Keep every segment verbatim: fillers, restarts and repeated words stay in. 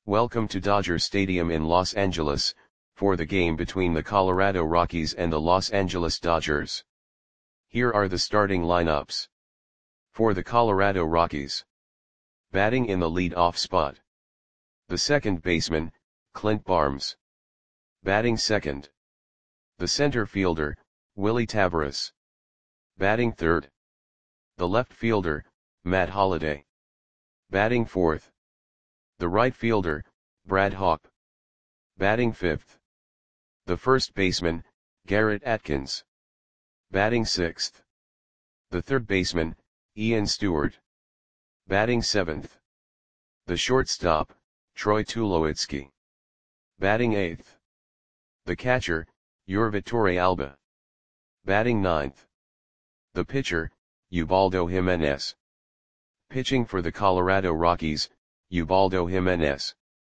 Welcome to Dodger Stadium in Los Angeles, for the game between the Colorado Rockies and the Los Angeles Dodgers. Here are the starting lineups. For the Colorado Rockies. Batting in the lead-off spot. The second baseman, Clint Barnes. Batting second. The center fielder, Willy Taveras. Batting third. The left fielder, Matt Holliday. Batting fourth. The right fielder, Brad Hawpe. Batting fifth. The first baseman, Garrett Atkins. Batting sixth. The third baseman, Ian Stewart. Batting seventh. The shortstop, Troy Tulowitzki. Batting eighth. The catcher, Yorvi Torrealba. Batting ninth. The pitcher, Ubaldo Jimenez. Pitching for the Colorado Rockies, Ubaldo Jimenez.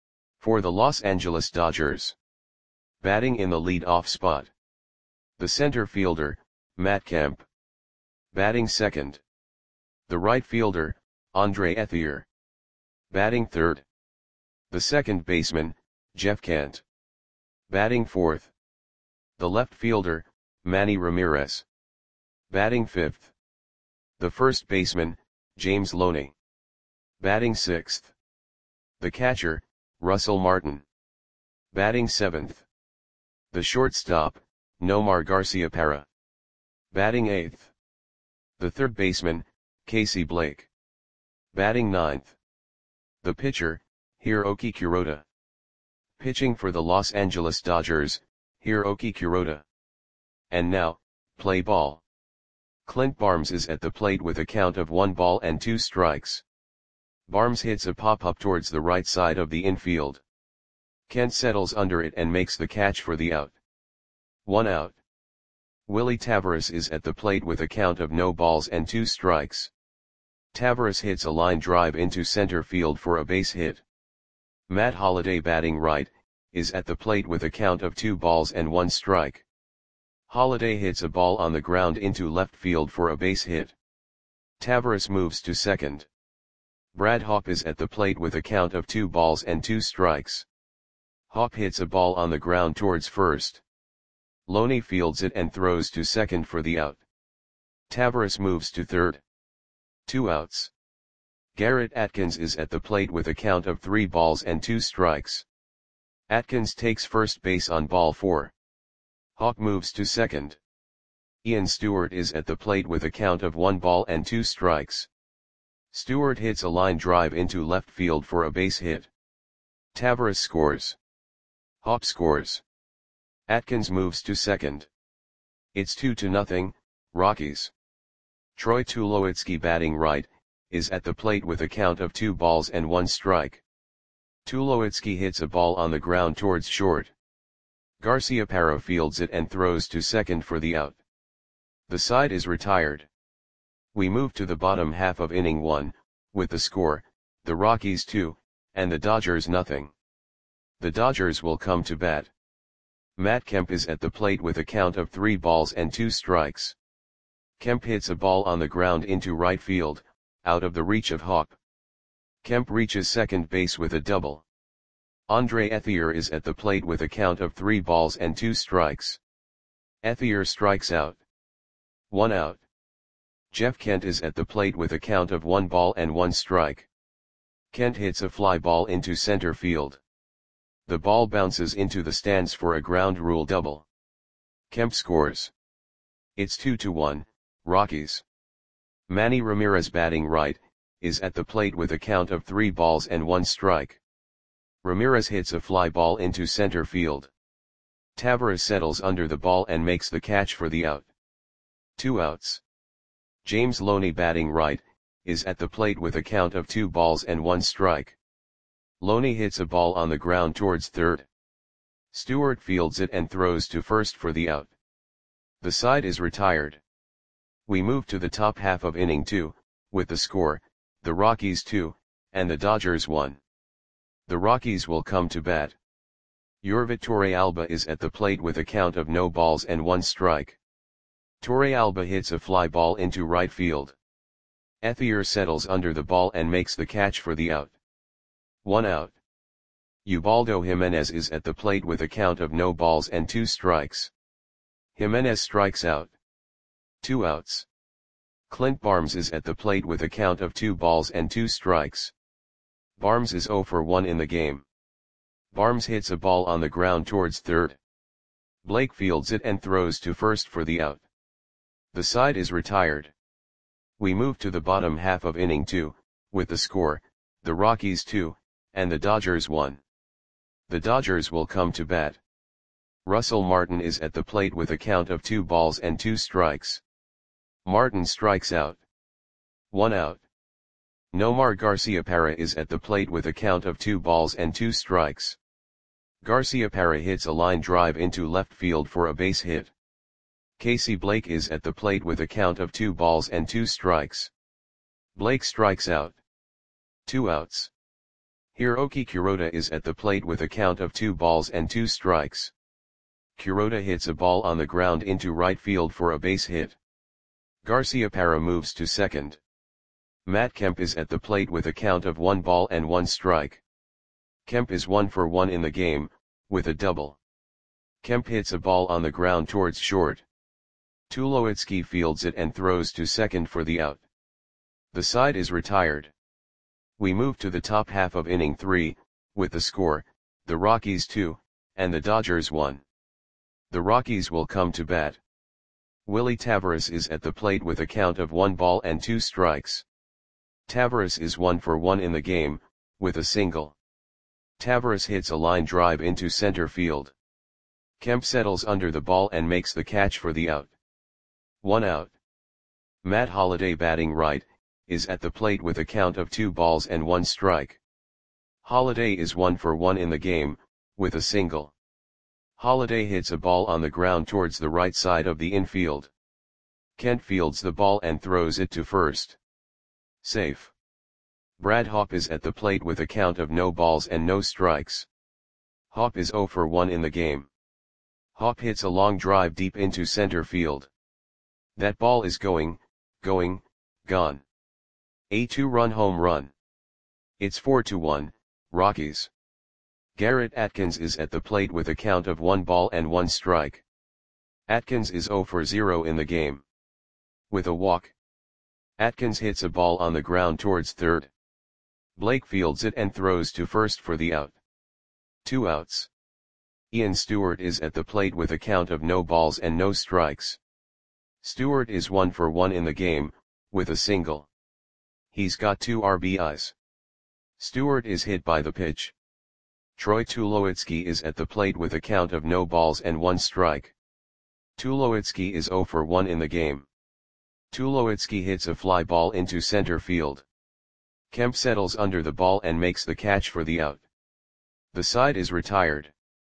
For the Los Angeles Dodgers. Batting in the lead-off spot. The center fielder, Matt Kemp. Batting second. The right fielder, Andre Ethier. Batting third. The second baseman, Jeff Kent. Batting fourth. The left fielder, Manny Ramirez. Batting fifth. The first baseman, James Loney. Batting sixth. The catcher, Russell Martin. Batting seventh. The shortstop, Nomar Garciaparra. Batting eighth. The third baseman, Casey Blake. Batting ninth. The pitcher, Hiroki Kuroda. Pitching for the Los Angeles Dodgers, Hiroki Kuroda. And now, play ball. Clint Barnes is at the plate with a count of one ball and two strikes. Barnes hits a pop-up towards the right side of the infield. Kent settles under it and makes the catch for the out. One out. Willy Taveras is at the plate with a count of no balls and two strikes. Taveras hits a line drive into center field for a base hit. Matt Holliday, batting right, is at the plate with a count of two balls and one strike. Holliday hits a ball on the ground into left field for a base hit. Taveras moves to second. Brad Hawpe is at the plate with a count of two balls and two strikes. Hawpe hits a ball on the ground towards first. Loney fields it and throws to second for the out. Taveras moves to third. Two outs. Garrett Atkins is at the plate with a count of three balls and two strikes. Atkins takes first base on ball four. Hawpe moves to second. Ian Stewart is at the plate with a count of one ball and two strikes. Stewart hits a line drive into left field for a base hit. Taveras scores. Hawpe scores. Atkins moves to second. It's two to nothing, Rockies. Troy Tulowitzki, batting right, is at the plate with a count of two balls and one strike. Tulowitzki hits a ball on the ground towards short. Garciaparra fields it and throws to second for the out. The side is retired. We move to the bottom half of inning one, with the score, the Rockies two, and the Dodgers nothing. The Dodgers will come to bat. Matt Kemp is at the plate with a count of three balls and two strikes. Kemp hits a ball on the ground into right field, out of the reach of Hawpe. Kemp reaches second base with a double. Andre Ethier is at the plate with a count of three balls and two strikes. Ethier strikes out. One out. Jeff Kent is at the plate with a count of one ball and one strike. Kent hits a fly ball into center field. The ball bounces into the stands for a ground rule double. Kemp scores. It's two to one, Rockies. Manny Ramirez, batting right, is at the plate with a count of three balls and one strike. Ramirez hits a fly ball into center field. Taveras settles under the ball and makes the catch for the out. Two outs. James Loney, batting right, is at the plate with a count of two balls and one strike. Loney hits a ball on the ground towards third. Stewart fields it and throws to first for the out. The side is retired. We move to the top half of inning two, with the score, the Rockies two, and the Dodgers one. The Rockies will come to bat. Yorvi Torrealba is at the plate with a count of no balls and one strike. Torrealba hits a fly ball into right field. Ethier settles under the ball and makes the catch for the out. One out. Ubaldo Jimenez is at the plate with a count of no balls and two strikes. Jimenez strikes out. Two outs. Clint Barnes is at the plate with a count of two balls and two strikes. Barnes is zero for one in the game. Barnes hits a ball on the ground towards third. Blake fields it and throws to first for the out. The side is retired. We move to the bottom half of inning two, with the score, the Rockies two, and the Dodgers one. The Dodgers will come to bat. Russell Martin is at the plate with a count of two balls and two strikes. Martin strikes out. One out. Nomar Garciaparra is at the plate with a count of two balls and two strikes. Garciaparra hits a line drive into left field for a base hit. Casey Blake is at the plate with a count of two balls and two strikes. Blake strikes out. Two outs. Hiroki Kuroda is at the plate with a count of two balls and two strikes. Kuroda hits a ball on the ground into right field for a base hit. Garciaparra moves to second. Matt Kemp is at the plate with a count of one ball and one strike. Kemp is one for one in the game, with a double. Kemp hits a ball on the ground towards short. Tulowitzki fields it and throws to second for the out. The side is retired. We move to the top half of inning three, with the score, the Rockies two, and the Dodgers one. The Rockies will come to bat. Willie Taveras is at the plate with a count of one ball and two strikes. Taveras is one for one in the game, with a single. Taveras hits a line drive into center field. Kemp settles under the ball and makes the catch for the out. One out. Matt Holliday, batting right, is at the plate with a count of two balls and one strike. Holliday is one for one in the game, with a single. Holliday hits a ball on the ground towards the right side of the infield. Kent fields the ball and throws it to first. Safe. Brad Hawpe is at the plate with a count of no balls and no strikes. Hawpe is zero for one in the game. Hawpe hits a long drive deep into center field. That ball is going, going, gone. A two-run home run. It's four to one, Rockies. Garrett Atkins is at the plate with a count of one ball and one strike. Atkins is zero for zero in the game. With a walk. Atkins hits a ball on the ground towards third. Blake fields it and throws to first for the out. Two outs. Ian Stewart is at the plate with a count of no balls and no strikes. Stewart is one for one in the game, with a single. He's got two R B Is. Stewart is hit by the pitch. Troy Tulowitzki is at the plate with a count of no balls and one strike. Tulowitzki is zero for one in the game. Tulowitzki hits a fly ball into center field. Kemp settles under the ball and makes the catch for the out. The side is retired.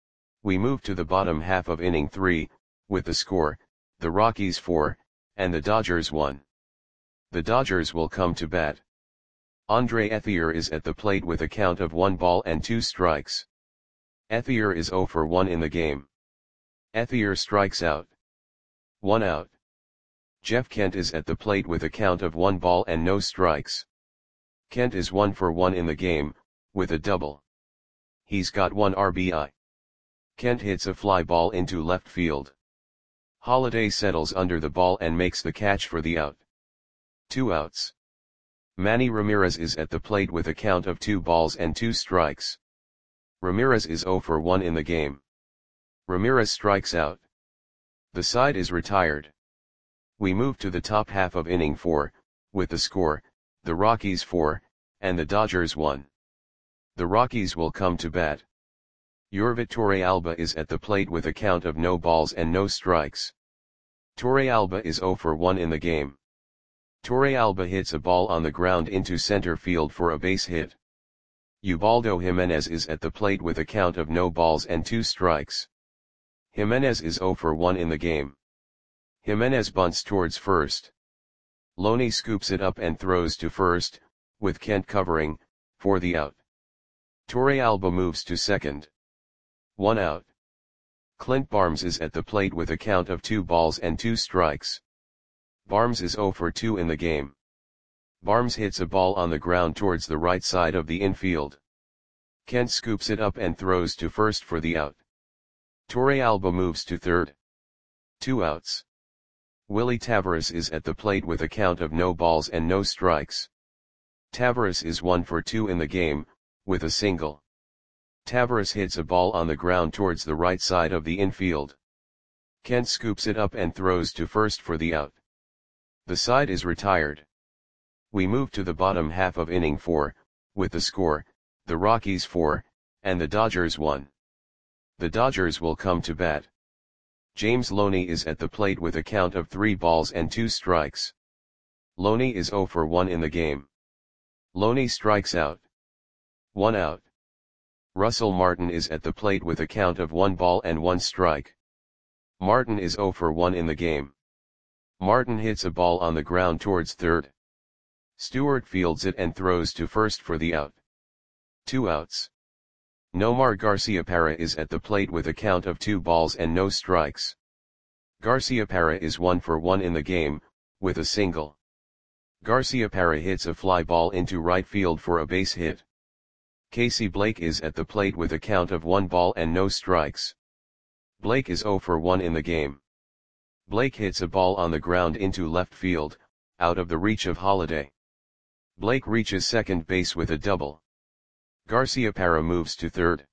We move to the bottom half of inning three, with the score, the Rockies four, and the Dodgers one. The Dodgers will come to bat. Andre Ethier is at the plate with a count of one ball and two strikes. Ethier is zero for one in the game. Ethier strikes out. One out. Jeff Kent is at the plate with a count of one ball and no strikes. Kent is one for one in the game, with a double. He's got one R B I. Kent hits a fly ball into left field. Holliday settles under the ball and makes the catch for the out. Two outs. Manny Ramirez is at the plate with a count of two balls and two strikes. Ramirez is zero for one in the game. Ramirez strikes out. The side is retired. We move to the top half of inning four, with the score, the Rockies four, and the Dodgers one. The Rockies will come to bat. Yorvit Torrealba is at the plate with a count of no balls and no strikes. Torrealba is zero for one in the game. Torrealba hits a ball on the ground into center field for a base hit. Ubaldo Jimenez is at the plate with a count of no balls and two strikes. Jimenez is zero for one in the game. Jimenez bunts towards first. Loney scoops it up and throws to first, with Kent covering, for the out. Torrealba moves to second. One out. Clint Barnes is at the plate with a count of two balls and two strikes. Barnes is zero for two in the game. Barnes hits a ball on the ground towards the right side of the infield. Kent scoops it up and throws to first for the out. Torrealba moves to third. Two outs. Willie Tavares is at the plate with a count of no balls and no strikes. Tavares is one for two in the game, with a single. Tavares hits a ball on the ground towards the right side of the infield. Kent scoops it up and throws to first for the out. The side is retired. We move to the bottom half of inning four, with the score, the Rockies four, and the Dodgers one. The Dodgers will come to bat. James Loney is at the plate with a count of three balls and two strikes. Loney is oh for one in the game. Loney strikes out. One out. Russell Martin is at the plate with a count of one ball and one strike. Martin is oh for one in the game. Martin hits a ball on the ground towards third. Stewart fields it and throws to first for the out. Two outs. Nomar Garciaparra is at the plate with a count of two balls and no strikes. Garciaparra is one for one in the game, with a single. Garciaparra hits a fly ball into right field for a base hit. Casey Blake is at the plate with a count of one ball and no strikes. Blake is oh for one in the game. Blake hits a ball on the ground into left field, out of the reach of Holliday. Blake reaches second base with a double. Garciaparra moves to third.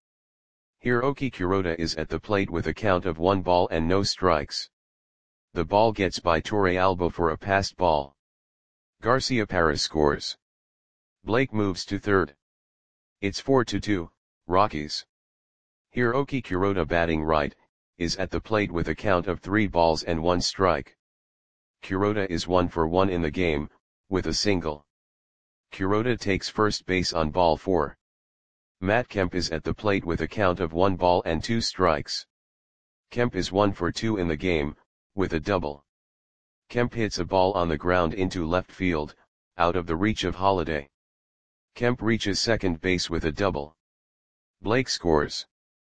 Hiroki Kuroda is at the plate with a count of one ball and no strikes. The ball gets by Torrealba for a passed ball. Garciaparra scores. Blake moves to third. It's four to two, Rockies. Hiroki Kuroda, batting right, is at the plate with a count of three balls and one strike. Kuroda is one for one in the game, with a single. Kuroda takes first base on ball four. Matt Kemp is at the plate with a count of one ball and two strikes. Kemp is one for two in the game, with a double. Kemp hits a ball on the ground into left field, out of the reach of Holliday. Kemp reaches second base with a double. Blake scores.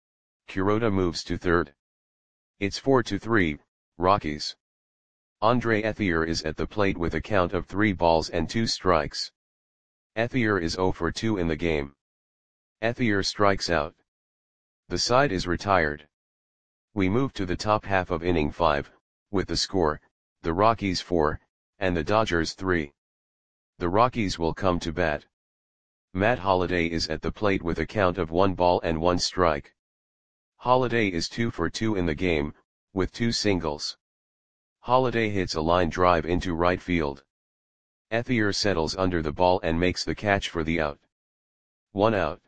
Kuroda moves to third. It's four to three, Rockies. Andre Ethier is at the plate with a count of three balls and two strikes. Ethier is oh for two in the game. Ethier strikes out. The side is retired. We move to the top half of inning five, with the score, the Rockies four, and the Dodgers three. The Rockies will come to bat. Matt Holliday is at the plate with a count of one ball and one strike. Holliday is two for two in the game, with two singles. Holliday hits a line drive into right field. Ethier settles under the ball and makes the catch for the out. One out.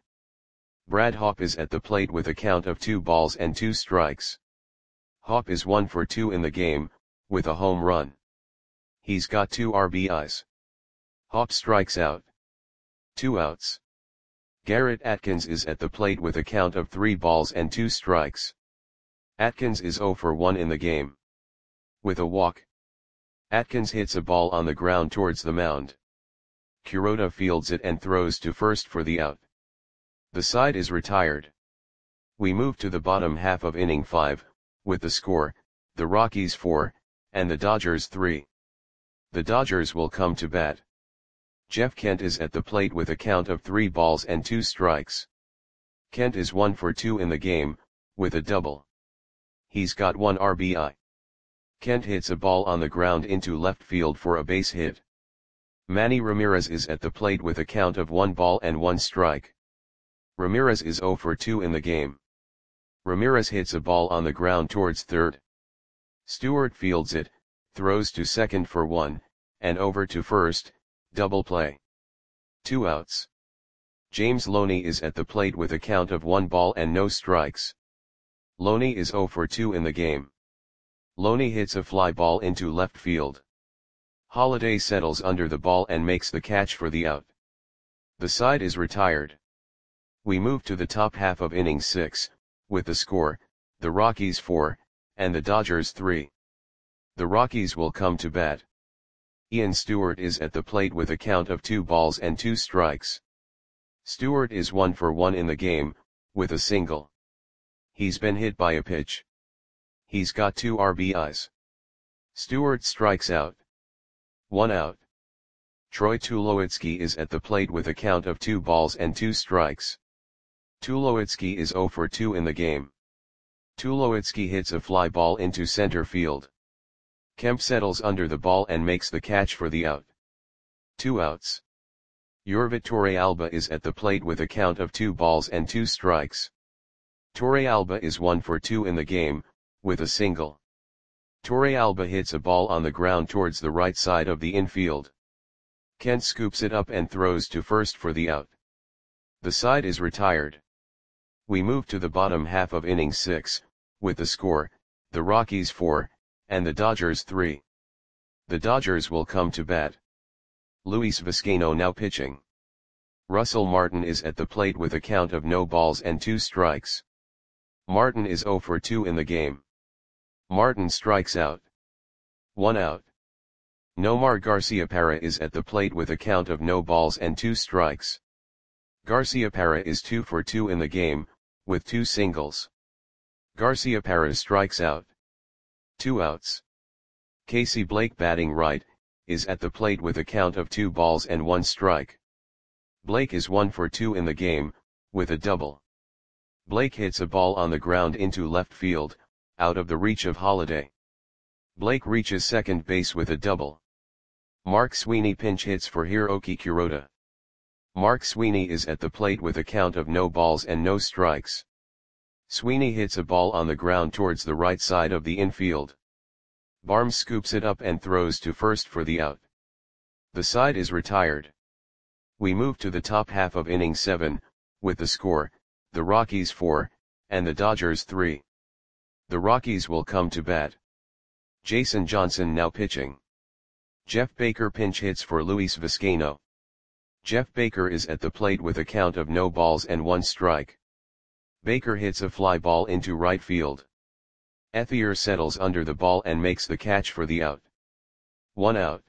Brad Hawpe is at the plate with a count of two balls and two strikes. Hawpe is one for two in the game, with a home run. He's got two R B Is. Hawpe strikes out. Two outs. Garrett Atkins is at the plate with a count of three balls and two strikes. Atkins is oh for one in the game. With a walk. Atkins hits a ball on the ground towards the mound. Kuroda fields it and throws to first for the out. The side is retired. We move to the bottom half of inning five, with the score, the Rockies four, and the Dodgers three. The Dodgers will come to bat. Jeff Kent is at the plate with a count of three balls and two strikes. Kent is one for two in the game, with a double. He's got one R B I. Kent hits a ball on the ground into left field for a base hit. Manny Ramirez is at the plate with a count of one ball and one strike. Ramirez is oh for two in the game. Ramirez hits a ball on the ground towards third. Stewart fields it, throws to second for one, and over to first, double play. Two outs. James Loney is at the plate with a count of one ball and no strikes. Loney is oh for two in the game. Loney hits a fly ball into left field. Holliday settles under the ball and makes the catch for the out. The side is retired. We move to the top half of inning six, with the score, the Rockies four, and the Dodgers three. The Rockies will come to bat. Ian Stewart is at the plate with a count of two balls and two strikes. Stewart is one for one in the game, with a single. He's been hit by a pitch. He's got two R B Is. Stewart strikes out. One out. Troy Tulowitzki is at the plate with a count of two balls and two strikes. Tulowitzki is zero for two in the game. Tulowitzki hits a fly ball into center field. Kemp settles under the ball and makes the catch for the out. Two outs. Yorvit Torrealba is at the plate with a count of two balls and two strikes. Torrealba is one for two in the game, with a single. Torrealba hits a ball on the ground towards the right side of the infield. Kent scoops it up and throws to first for the out. The side is retired. We move to the bottom half of inning six, with the score, the Rockies four, and the Dodgers three. The Dodgers will come to bat. Luis Vizcaino now pitching. Russell Martin is at the plate with a count of no balls and two strikes. Martin is zero for two in the game. Martin strikes out. One out. Nomar Garciaparra is at the plate with a count of no balls and two strikes. Garciaparra is two for two in the game, with two singles. Garciaparra strikes out. Two outs. Casey Blake batting right, is at the plate with a count of two balls and one strike. Blake is one for two in the game, with a double. Blake hits a ball on the ground into left field, out of the reach of Holliday. Blake reaches second base with a double. Mark Sweeney pinch hits for Hiroki Kuroda. Mark Sweeney is at the plate with a count of no balls and no strikes. Sweeney hits a ball on the ground towards the right side of the infield. Barnes scoops it up and throws to first for the out. The side is retired. We move to the top half of inning seven, with the score, the Rockies four, and the Dodgers three. The Rockies will come to bat. Jason Johnson now pitching. Jeff Baker pinch hits for Luis Vizcaino. Jeff Baker is at the plate with a count of no balls and one strike. Baker hits a fly ball into right field. Ethier settles under the ball and makes the catch for the out. One out.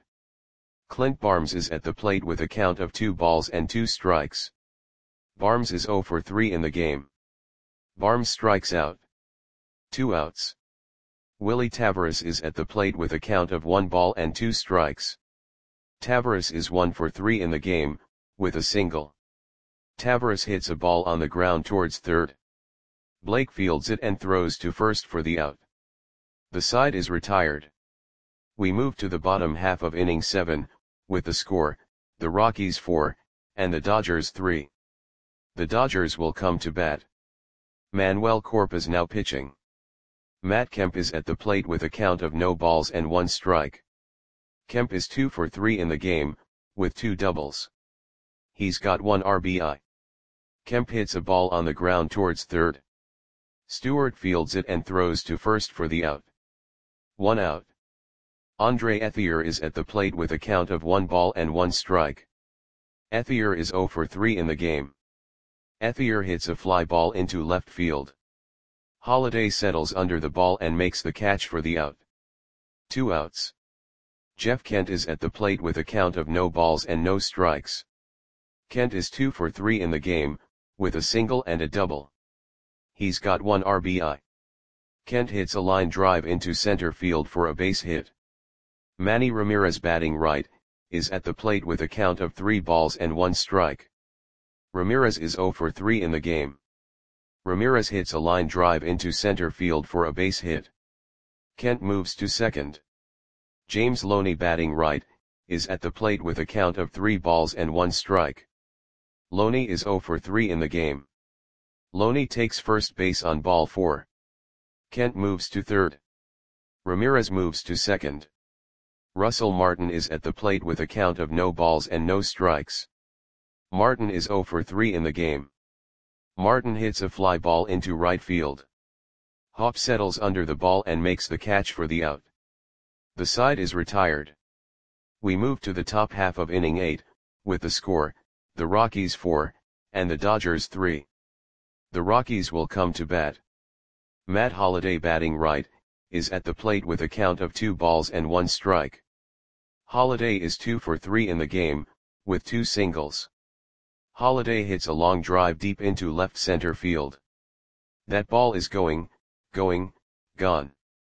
Clint Barnes is at the plate with a count of two balls and two strikes. Barnes is zero for three in the game. Barnes strikes out. Two outs. Willie Tavares is at the plate with a count of one ball and two strikes. Tavares is one for three in the game, with a single. Tavares hits a ball on the ground towards third. Blake fields it and throws to first for the out. The side is retired. We move to the bottom half of inning seven, with the score, the Rockies four, and the Dodgers three. The Dodgers will come to bat. Manuel Corpus now pitching. Matt Kemp is at the plate with a count of no balls and one strike. Kemp is two for three in the game, with two doubles. He's got one R B I. Kemp hits a ball on the ground towards third. Stewart fields it and throws to first for the out. One out. Andre Ethier is at the plate with a count of one ball and one strike. Ethier is zero for three in the game. Ethier hits a fly ball into left field. Holliday settles under the ball and makes the catch for the out. Two outs. Jeff Kent is at the plate with a count of no balls and no strikes. Kent is two for three in the game, with a single and a double. He's got one R B I. Kent hits a line drive into center field for a base hit. Manny Ramirez batting right, is at the plate with a count of three balls and one strike. Ramirez is zero for three in the game. Ramirez hits a line drive into center field for a base hit. Kent moves to second. James Loney batting right, is at the plate with a count of three balls and one strike. Loney is zero for three in the game. Loney takes first base on ball four. Kent moves to third. Ramirez moves to second. Russell Martin is at the plate with a count of no balls and no strikes. Martin is zero for three in the game. Martin hits a fly ball into right field. Hopp settles under the ball and makes the catch for the out. The side is retired. We move to the top half of inning eight, with the score, the Rockies four, and the Dodgers three. The Rockies will come to bat. Matt Holliday batting right, is at the plate with a count of two balls and one strike. Holliday is two for three in the game, with two singles. Holliday hits a long drive deep into left center field. That ball is going, going, gone.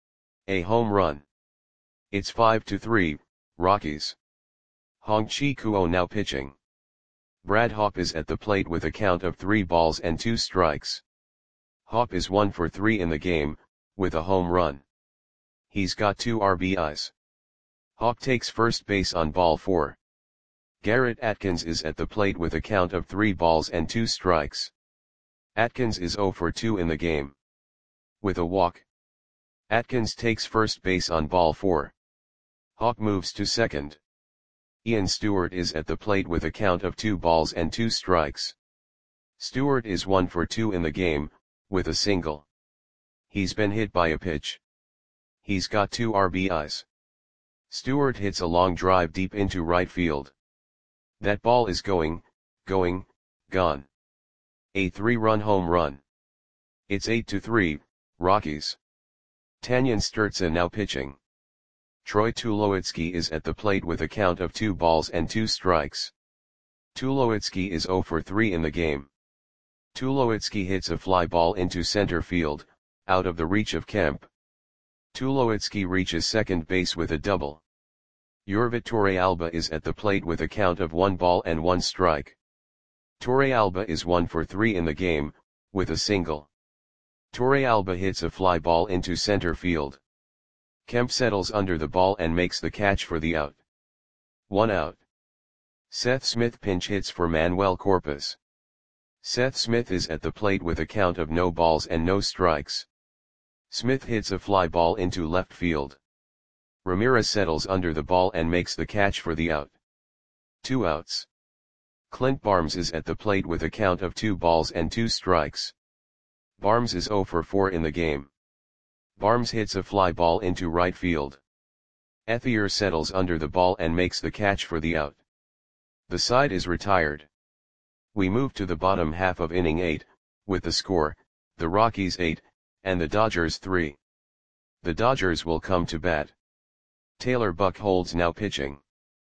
A home run. It's five to three, Rockies. Hong Chi Kuo now pitching. Brad Hawpe is at the plate with a count of three balls and two strikes. Hawpe is one for three in the game, with a home run. He's got two R B Is. Hawpe takes first base on ball four. Garrett Atkins is at the plate with a count of three balls and two strikes. Atkins is zero for two in the game. With a walk. Atkins takes first base on ball four. Hawpe moves to second. Ian Stewart is at the plate with a count of two balls and two strikes. Stewart is one for two in the game, with a single. He's been hit by a pitch. He's got two R B Is. Stewart hits a long drive deep into right field. That ball is going, going, gone. A three-run home run. It's eight to three, Rockies. Tanyan Sturtze now pitching. Troy Tulowitzki is at the plate with a count of two balls and two strikes. Tulowitzki is zero for three in the game. Tulowitzki hits a fly ball into center field, out of the reach of Kemp. Tulowitzki reaches second base with a double. Yorvit Torrealba is at the plate with a count of one ball and one strike. Torrealba is one for three in the game, with a single. Torrealba hits a fly ball into center field. Kemp settles under the ball and makes the catch for the out. One out. Seth Smith pinch hits for Manuel Corpus. Seth Smith is at the plate with a count of no balls and no strikes. Smith hits a fly ball into left field. Ramirez settles under the ball and makes the catch for the out. Two outs. Clint Barnes is at the plate with a count of two balls and two strikes. Barnes is zero for four in the game. Barnes hits a fly ball into right field. Ethier settles under the ball and makes the catch for the out. The side is retired. We move to the bottom half of inning eight, with the score, the Rockies eight, and the Dodgers three. The Dodgers will come to bat. Taylor Buchholz now pitching.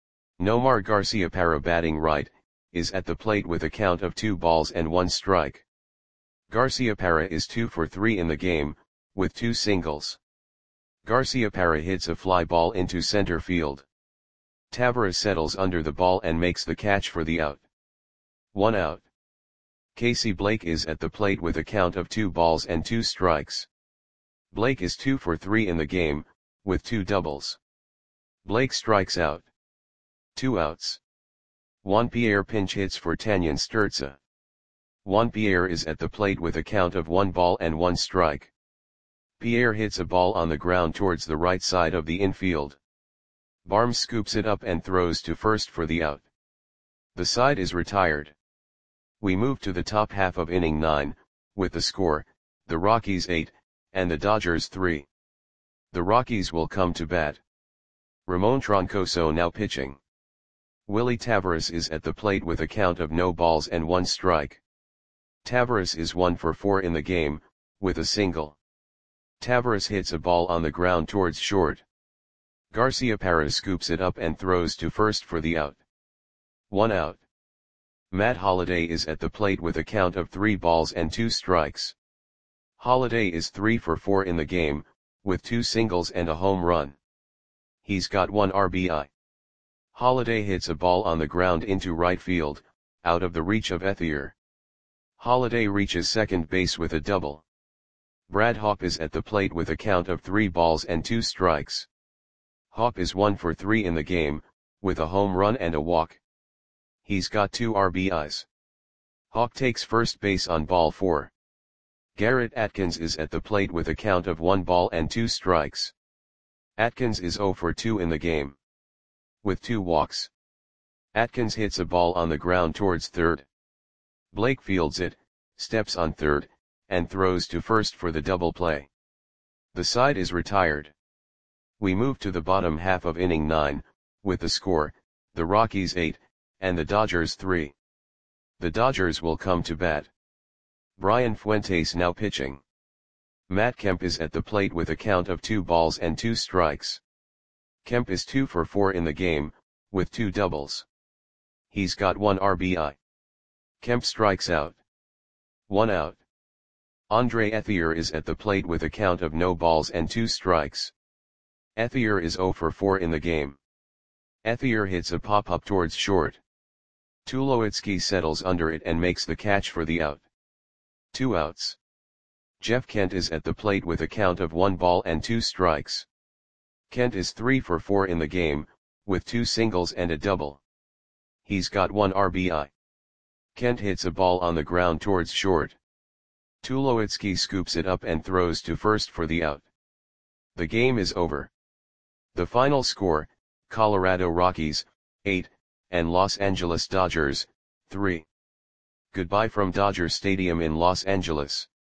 Nomar Garciaparra batting right, is at the plate with a count of two balls and one strike. Garciaparra is two for three in the game, with two singles. Garciaparra hits a fly ball into center field. Taveras settles under the ball and makes the catch for the out. One out. Casey Blake is at the plate with a count of two balls and two strikes. Blake is two for three in the game, with two doubles. Blake strikes out. Two outs. Juan Pierre pinch hits for Tanyan Sturtze. Juan Pierre is at the plate with a count of one ball and one strike. Pierre hits a ball on the ground towards the right side of the infield. Barnes scoops it up and throws to first for the out. The side is retired. We move to the top half of inning nine, with the score, the Rockies eight, and the Dodgers three. The Rockies will come to bat. Ramon Troncoso now pitching. Willie Taveras is at the plate with a count of no balls and one strike. Taveras is one for four in the game, with a single. Taveras hits a ball on the ground towards short. Garciaparra scoops it up and throws to first for the out. One out. Matt Holliday is at the plate with a count of three balls and two strikes. Holliday is three for four in the game, with two singles and a home run. He's got one R B I. Holliday hits a ball on the ground into right field, out of the reach of Ethier. Holliday reaches second base with a double. Brad Hawpe is at the plate with a count of three balls and two strikes. Hawpe is one for three in the game, with a home run and a walk. He's got two R B Is. Hawpe takes first base on ball four. Garrett Atkins is at the plate with a count of one ball and two strikes. Atkins is zero for two in the game. With two walks. Atkins hits a ball on the ground towards third. Blake fields it, steps on third, and throws to first for the double play. The side is retired. We move to the bottom half of inning nine, with the score, the Rockies eight, and the Dodgers three. The Dodgers will come to bat. Brian Fuentes now pitching. Matt Kemp is at the plate with a count of two balls and two strikes. Kemp is two for four in the game, with two doubles. He's got one R B I. Kemp strikes out. One out. Andre Ethier is at the plate with a count of no balls and two strikes. Ethier is zero for four in the game. Ethier hits a pop-up towards short. Tulowitzki settles under it and makes the catch for the out. Two outs. Jeff Kent is at the plate with a count of one ball and two strikes. Kent is three for four in the game, with two singles and a double. He's got one R B I. Kent hits a ball on the ground towards short. Tulowitzki scoops it up and throws to first for the out. The game is over. The final score, Colorado Rockies, eight, and Los Angeles Dodgers, three. Goodbye from Dodger Stadium in Los Angeles.